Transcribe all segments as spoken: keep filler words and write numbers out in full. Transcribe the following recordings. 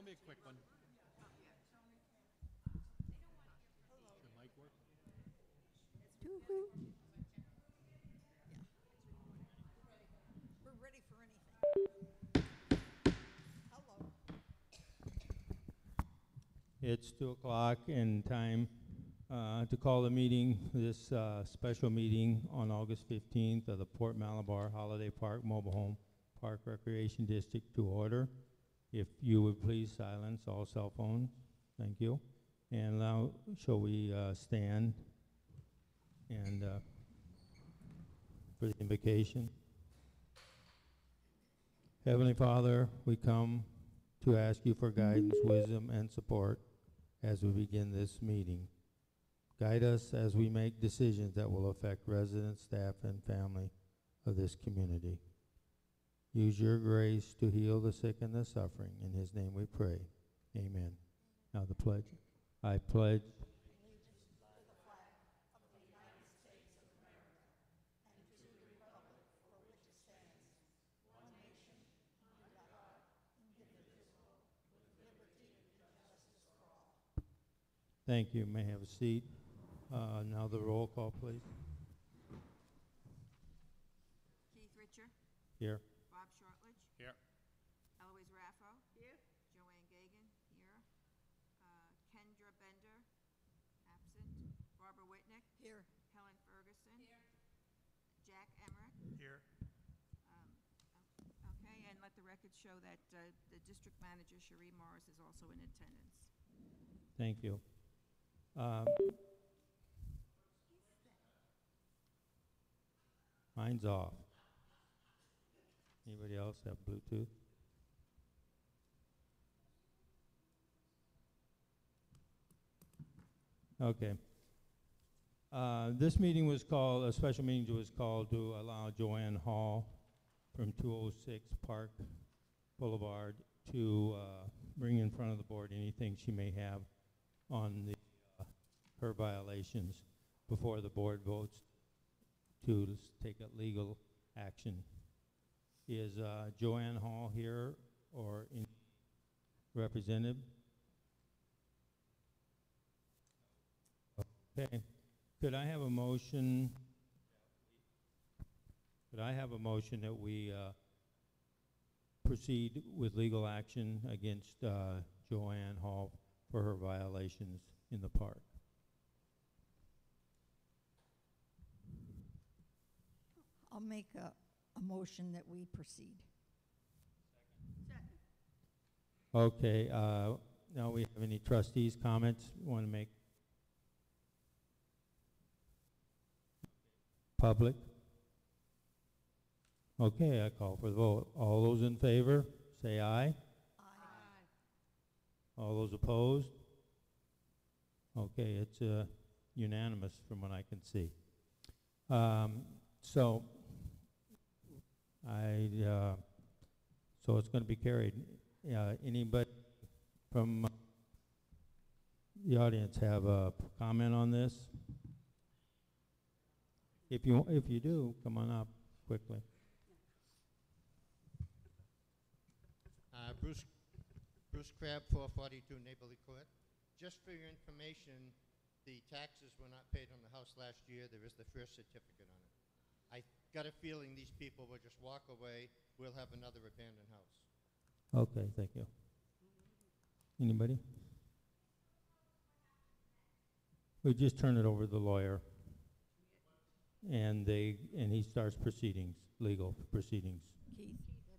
be a quick one. The mic work? Woo-hoo. Yeah. We're ready for anything. Hello. It's two o'clock and time uh, to call the meeting, this uh, special meeting on August fifteenth of the Port Malabar Holiday Park Mobile Home Park Recreation District to order. If you would please silence all cell phones. Thank you. And now, shall we uh, stand and uh, for the invocation? Heavenly Father, we come to ask you for guidance, wisdom, and support as we begin this meeting. Guide us as we make decisions that will affect residents, staff, and family of this community. Use your grace to heal the sick and the suffering. In his name we pray. Amen. Now the pledge. I pledge Thank you. May I have a seat. Uh, now the roll call, please. Keith Richer, Here. Bob Shortledge, Here. Eloise Raffo. Here. Joanne Gagan, here. Uh, Kendra Bender, absent. Barbara Whitnick. Here. Helen Ferguson. Here. Jack Emmerich. Here. Um, o- okay, and let the record show that uh, the district manager, Cherie Morris, is also in attendance. Thank you. Um, mine's off. Anybody else have Bluetooth? Okay. Uh, this meeting was called, a special meeting was called to allow Joanne Hall from two oh six Park Boulevard to uh, bring in front of the board anything she may have on the her violations before the board votes to s- take a legal action. Is uh, Joanne Hall here or any representative? Okay. Could I have a motion? Could I have a motion that we uh, proceed with legal action against uh, Joanne Hall for her violations in the park? I'll make a, a motion that we proceed. Okay, uh, now we have any trustees' comments want to make? Public? Okay, I call for the vote. All those in favor, say aye. Aye. All those opposed? Okay, it's uh, unanimous from what I can see. Um, so, I, uh, so it's going to be carried. Uh, anybody from uh, the audience have a comment on this? If you, if you do, come on up quickly. Uh, Bruce, Bruce Crabb, four forty-two Neighborly Court. Just for your information, the taxes were not paid on the house last year. There is the first certificate on it. I got a feeling these people will just walk away. We'll have another abandoned house. Okay, thank you. Anybody? We just turn it over to the lawyer, and they and he starts proceedings, legal proceedings. Keith?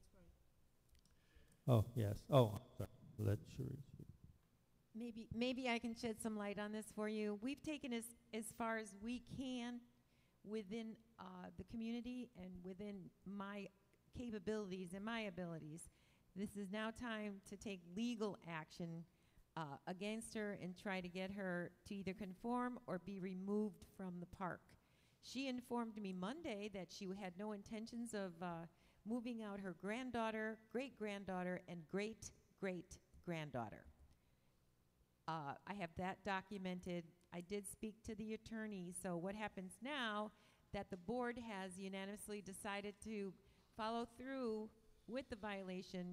Oh yes. Oh, sorry. Let Cherie. Maybe, maybe I can shed some light on this for you. We've taken as, as far as we can within uh, the community and within my capabilities and my abilities. This is now time to take legal action uh, against her and try to get her to either conform or be removed from the park. She informed me Monday that she had no intentions of uh, moving out her granddaughter, great-granddaughter, and great-great-granddaughter. Uh, I have that documented. I did speak to the attorney. So what happens now that the board has unanimously decided to follow through with the violation,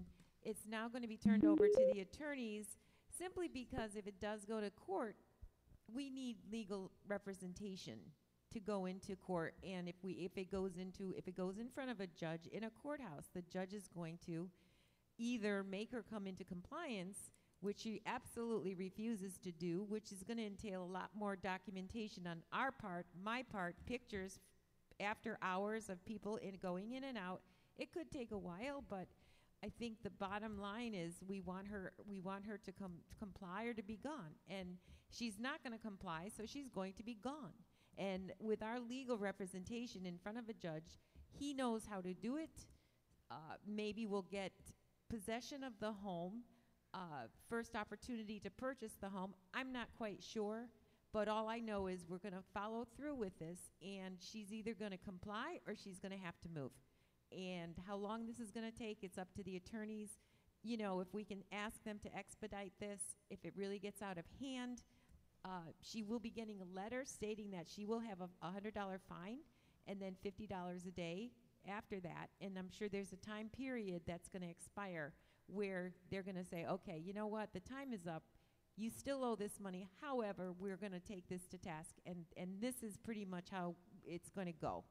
It's now going to be turned over to the attorneys, simply because if it does go to court, we need legal representation to go into court. And if we, if it goes into, if it goes in front of a judge in a courthouse, the judge is going to either make her come into compliance, which she absolutely refuses to do, which is going to entail a lot more documentation on our part, my part, pictures after hours of people in going in and out. It could take a while, but I think the bottom line is we want her we want her to com- to comply or to be gone. And she's not going to comply, so she's going to be gone. And with our legal representation in front of a judge, he knows how to do it. Uh, maybe we'll get possession of the home, uh, first opportunity to purchase the home. I'm not quite sure, but all I know is we're going to follow through with this, and she's either going to comply or she's going to have to move. And how long this is going to take, it's up to the attorneys. You know, if we can ask them to expedite this, if it really gets out of hand, uh, she will be getting a letter stating that she will have a one hundred dollar fine and then fifty dollars a day after that. And I'm sure there's a time period that's going to expire where they're going to say, okay, you know what, the time is up. You still owe this money. However, we're going to take this to task. And, and this is pretty much how it's going to go.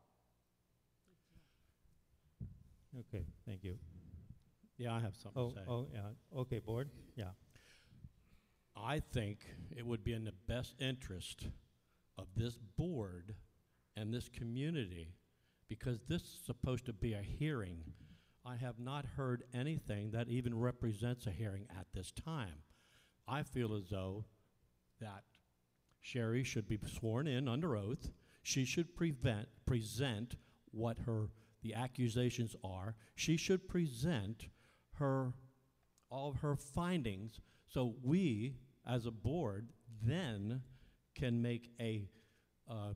Okay, thank you. Yeah, I have something Oh, to say. oh, yeah, okay, board, yeah. I think it would be in the best interest of this board and this community, because this is supposed to be a hearing. I have not heard anything that even represents a hearing at this time. I feel as though that Sherry should be sworn in under oath. She should prevent, present what her the accusations are. She should present her all of her findings, so we, as a board, then can make a uh,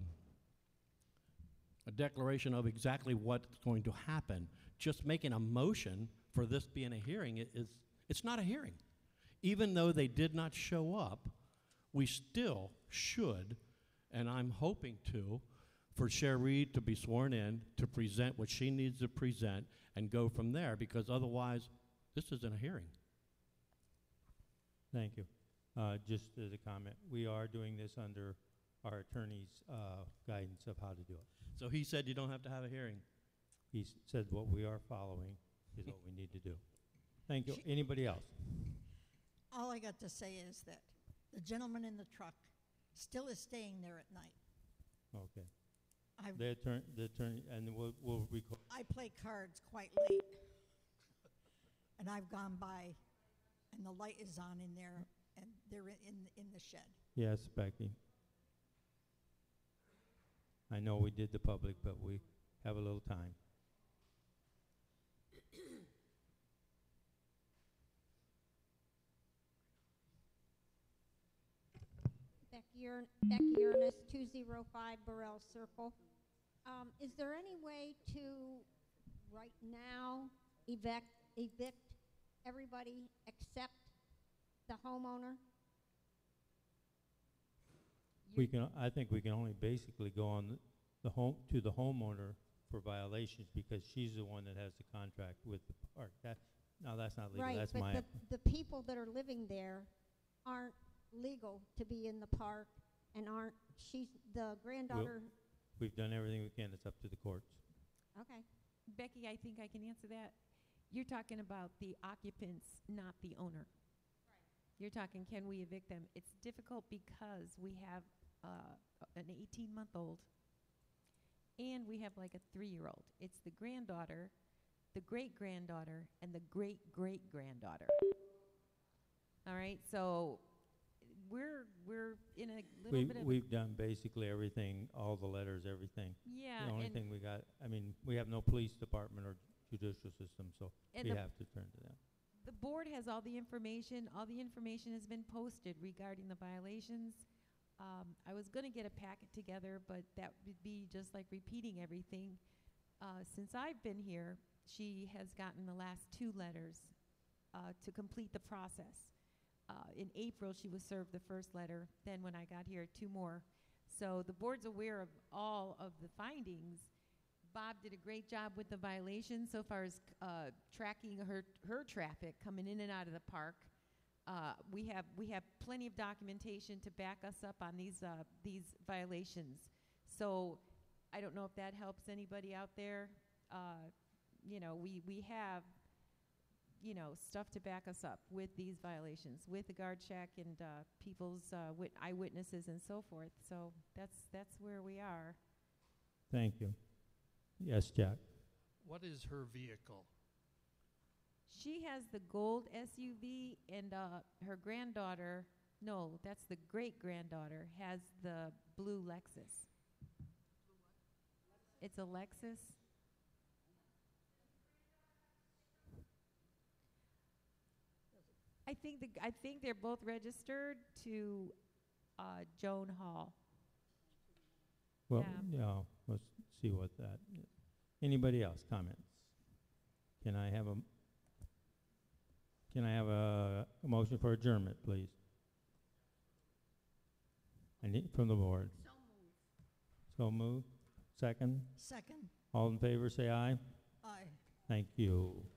a declaration of exactly what's going to happen. Just making a motion for this being a hearing i- is it's not a hearing. Even though they did not show up, we still should, and I'm hoping to, for Sherry to be sworn in, to present what she needs to present, and go from there, because otherwise, this isn't a hearing. Thank you. Uh, just as a comment, we are doing this under our attorney's uh, guidance of how to do it. So he said you don't have to have a hearing. He s- said what we are following is what we need to do. Thank you. Anybody else? All I got to say is that the gentleman in the truck still is staying there at night. Okay. I've, The attorney, the attorney, and we'll, we'll record. I play cards quite late, and I've gone by, and the light is on in there, and they're in, in, in the shed. Yes, Becky. I know we did the public, but we have a little time. Becky Ern- Becky Ernest, two oh five Burrell Circle. Um, Is there any way to, right now, evict, evict everybody except the homeowner? We can, I think we can only basically go on the- the home, to the homeowner for violations, because she's the one that has the contract with the park. That, no, that's not legal, Right, that's but my, the, the people that are living there aren't legal to be in the park and aren't, she's, the granddaughter, we've done everything we can, it's up to the courts. okay. Becky, I think I can answer that. You're talking about the occupants, not the owner. You're talking, can we evict them? It's difficult because we have uh, an eighteen-month-old, and we have like a three-year-old. It's the granddaughter, the great-granddaughter, and the great-great-granddaughter. All right, so we're we're in a little We've, bit of we've done basically everything, all the letters, everything. yeah, The only and, thing we got, I mean, we have no police department or judicial system, so and we the have to turn to them. The board has all the information. All the information has been posted regarding the violations. Um, I was going to get a packet together, but that would be just like repeating everything. Uh, since I've been here, she has gotten the last two letters uh, to complete the process. Uh, in April, she was served the first letter. Then when I got here, two more. So the board's aware of all of the findings, Bob did a great job with the violations so far as uh, tracking her, her traffic coming in and out of the park. Uh, we have, we have plenty of documentation to back us up on these, uh, these violations. So I don't know if that helps anybody out there. Uh, you know, we, we have, you know, stuff to back us up with these violations, with the guard check and uh, people's uh, wit- eyewitnesses and so forth. So that's, that's where we are. Thank you. Yes, Jack. What is her vehicle? She has the gold S U V, and uh, her granddaughter, no, that's the great-granddaughter, has the blue Lexus. It's a Lexus. I think the, I think they're both registered to uh, Joan Hall. Well, Yeah. yeah, let's see what that, anybody else comments? Can I have a, can I have a, a motion for adjournment, please? I need, from the board. So moved. So moved. Second? Second, All in favor, say aye. aye. Thank you.